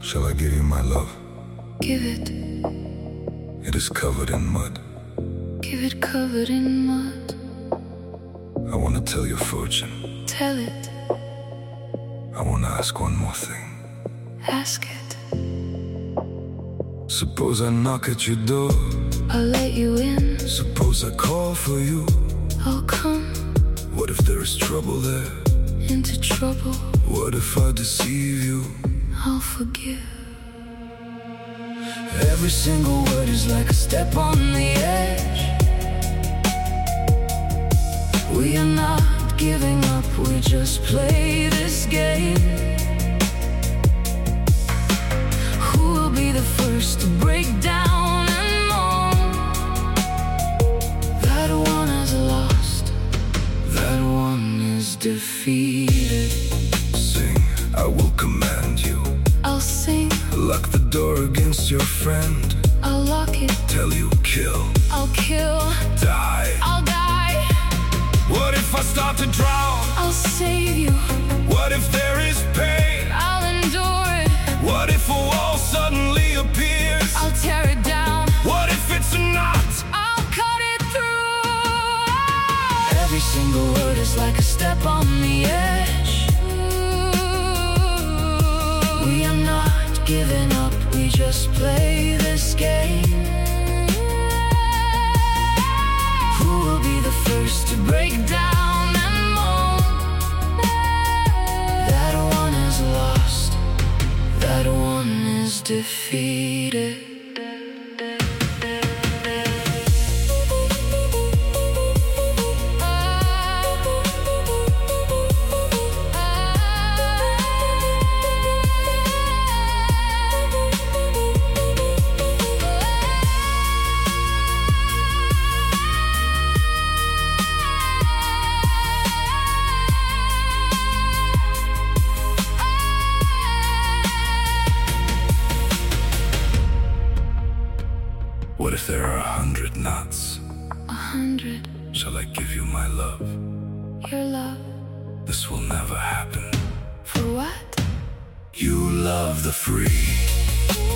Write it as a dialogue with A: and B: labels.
A: Shall I give you my love?
B: Give it.
A: It is covered in mud.
B: Give it covered in mud.
A: I want to tell your fortune.
B: Tell it.
A: I want to ask one more thing.
B: Ask it.
A: Suppose I knock at your door.
B: I'll let you in.
A: Suppose I call for you.
B: I'll come
A: What if there is trouble there?
B: into trouble.
A: What if I deceive you?
B: I'll forgive.
A: Every single word is like a step on the edge.
B: We are not giving up, we just play this game. Who will be the first to break down and moan? That one is lost,
A: That one
B: is defeated.
A: Sing, I will command you.
B: I'll sing,
A: Lock the door against your friend.
B: I'll lock it.
A: Tell you kill,
B: I'll kill,
A: die.
B: I'll die.
A: What if I start to drown?
B: I'll save you,
A: What if there is pain?
B: I'll endure it.
A: What if a wall suddenly appears?
B: I'll tear it down,
A: What if it's a knot?
B: I'll cut it through.
A: Every single word is like a step on the edge.
B: We are not giving up, we just play this game. Who will be the first to break down and moan? That one is lost, that one is defeated.
A: What if there are 100 knots?
B: 100,
A: Shall I give you my love?
B: your love.
A: This will never happen.
B: For what?
A: You love the free.